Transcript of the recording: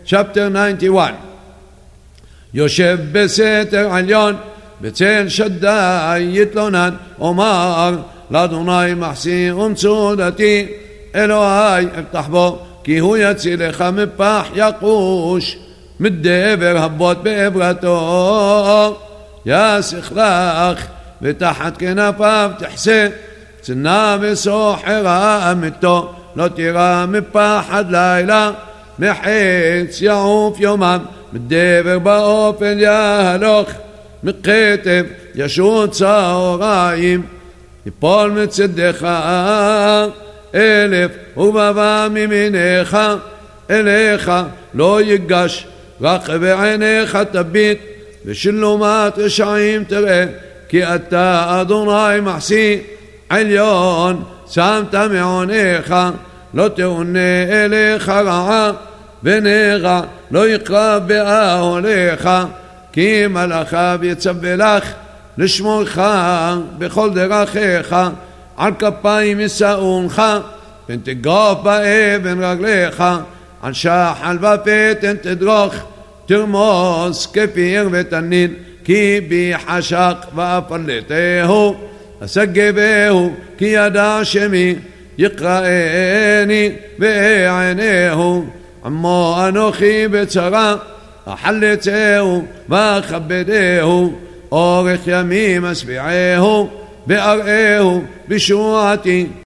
chapter 91. יושב בסתר עליון, בצל שדי יתלונן, אומר לאדוני מחסי ומצודתי, אלוהי אפתח בו, כי הוא יצילך מפח יחוש, מדבר הבוט בעברתו, יסך לך ותחת כנפיו תחסה, צנע וסוחרה אמיתו, לא תירא מפחד לילה, מחץ יעוף יומם, מדבר באופן יהלוך, מכתב ישוט צהריים, יפול מצדך 1000 ובבא מימינך, אליך לא ייגש, רק בעיניך תביט, ושלומת רשעים תראה, כי אתה אדוני מחסי עליון, שמת מעונך, לא תעונה אליך רעה, ונרע לא יקרב באהליך, כי מלאכיו יצווה לך לשמורך בכל דרכיך, על כפיים ישאונך, פן תגוף באבן רגליך, על שחל ופתן תדרוך, תרמוס כפיר ותנין, כי בי חשק ואפלטהו, אסגבהו, כי ידע שמי, יקראני ואענהו, עמו אנוכי בצרה, אחלצהו ואכבדהו, אורך ימים אשביעהו, ואראהו בשועתי.